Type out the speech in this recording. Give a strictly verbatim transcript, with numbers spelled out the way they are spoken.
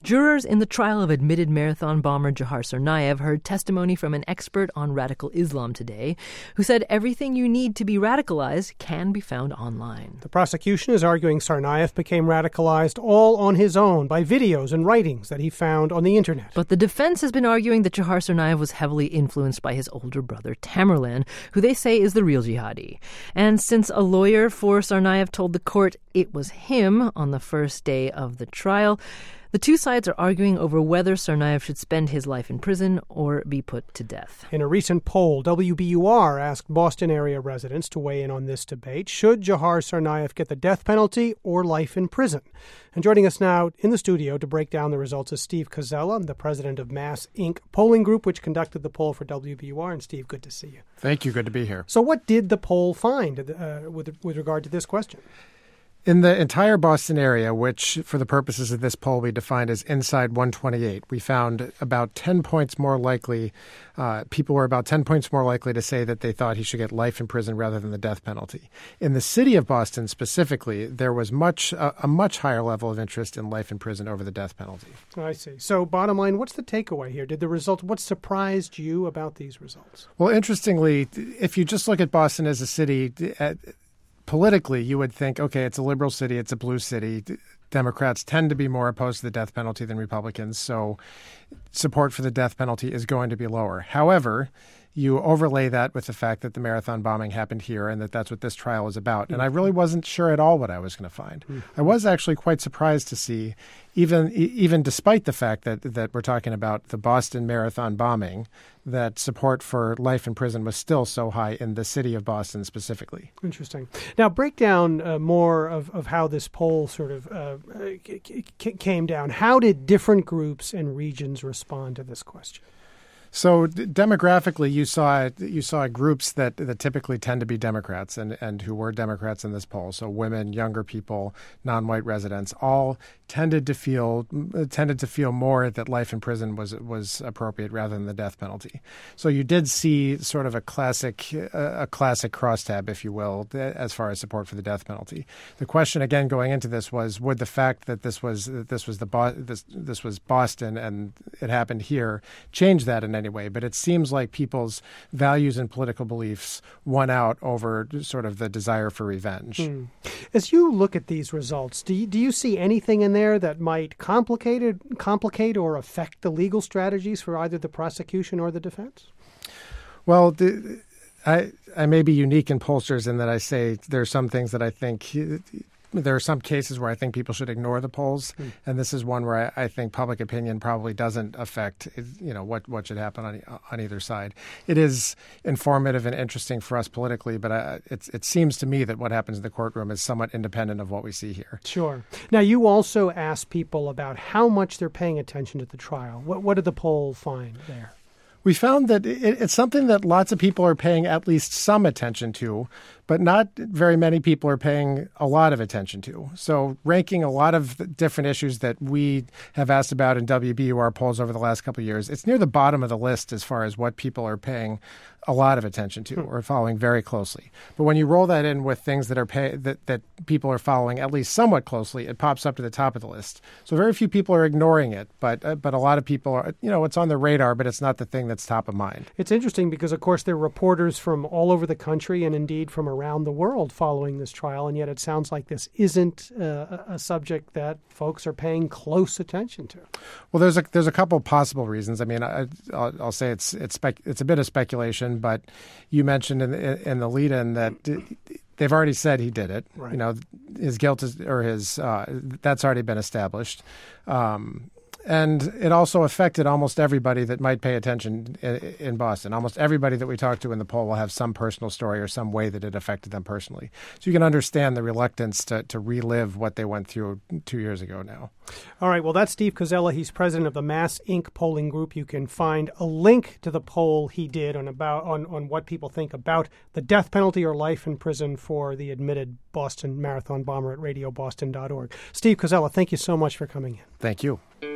Jurors in the trial of admitted marathon bomber Jahar Tsarnaev heard testimony from an expert on radical Islam today who said everything you need to be radicalized can be found online. The prosecution is arguing Tsarnaev became radicalized all on his own by videos and writings that he found on the internet. But the defense has been arguing that Jahar Tsarnaev was heavily influenced by his older brother Tamerlan, who they say is the real jihadi. And since a lawyer for Tsarnaev told the court it was him on the first day of the trial, the two sides are arguing over whether Tsarnaev should spend his life in prison or be put to death. In a recent poll, W B U R asked Boston area residents to weigh in on this debate. Should Jahar Tsarnaev get the death penalty or life in prison? And joining us now in the studio to break down the results is Steve Koczela, the president of Mass Incorporated polling group, which conducted the poll for W B U R. And Steve, good to see you. Thank you. Good to be here. So what did the poll find uh, with, with regard to this question? In the entire Boston area, which for the purposes of this poll we defined as inside one twenty-eight, we found about ten points more likely, uh, people were about ten points more likely to say that they thought he should get life in prison rather than the death penalty. In the city of Boston specifically, there was much uh, a much higher level of interest in life in prison over the death penalty. I see. So bottom line, what's the takeaway here? Did the result, what surprised you about these results? Well, interestingly, if you just look at Boston as a city, at, politically, you would think, okay, it's a liberal city, it's a blue city. Democrats tend to be more opposed to the death penalty than Republicans, so support for the death penalty is going to be lower. However, you overlay that with the fact that the marathon bombing happened here and that that's what this trial is about. And I really wasn't sure at all what I was going to find. I was actually quite surprised to see, even even despite the fact that, that we're talking about the Boston marathon bombing, that support for life in prison was still so high in the city of Boston specifically. Interesting. Now, break down uh, more of, of how this poll sort of uh, c- c- came down. How did different groups and regions respond to this question? So d- demographically, you saw you saw groups that, that typically tend to be Democrats and, and who were Democrats in this poll. So women, younger people, non-white residents, all tended to feel tended to feel more that life in prison was was appropriate rather than the death penalty. So you did see sort of a classic a classic crosstab, if you will, as far as support for the death penalty. The question again going into this was, would the fact that this was that this was the Bo- this this was Boston and it happened here change that in any way? But it seems like people's values and political beliefs won out over sort of the desire for revenge. Mm. As you look at these results, do you, do you see anything in there that might complicate it, complicate or affect the legal strategies for either the prosecution or the defense? Well, the, I I may be unique in pollsters in that I say there are some things that I think. There are some cases where I think people should ignore the polls, mm. and this is one where I, I think public opinion probably doesn't affect, you know, what, what should happen on on either side. It is informative and interesting for us politically, but I, it's, it seems to me that what happens in the courtroom is somewhat independent of what we see here. Sure. Now, you also asked people about how much they're paying attention to the trial. What, what did the poll find there? We found that it, it's something that lots of people are paying at least some attention to, but not very many people are paying a lot of attention to. So ranking a lot of different issues that we have asked about in W B U R polls over the last couple of years, it's near the bottom of the list as far as what people are paying a lot of attention to or following very closely. But when you roll that in with things that are pay, that, that people are following at least somewhat closely, it pops up to the top of the list. So very few people are ignoring it, but uh, but a lot of people are, you know, it's on their radar, but it's not the thing that's top of mind. It's interesting because, of course, there are reporters from all over the country and indeed from around the world following this trial, and yet it sounds like this isn't uh, a subject that folks are paying close attention to. Well, there's a there's a couple possible reasons. I mean, I, I'll, I'll say it's it's spec, it's a bit of speculation, but you mentioned in the, in the lead-in that they've already said he did it. Right. You know, his guilt is or his uh, that's already been established. Um, And it also affected almost everybody that might pay attention in, in Boston. Almost everybody that we talked to in the poll will have some personal story or some way that it affected them personally. So you can understand the reluctance to, to relive what they went through two years ago now. All right. Well, that's Steve Koczela. He's president of the Mass Incorporated polling group. You can find a link to the poll he did on about on, on what people think about the death penalty or life in prison for the admitted Boston marathon bomber at radio boston dot org. Steve Koczela, thank you so much for coming in. Thank you.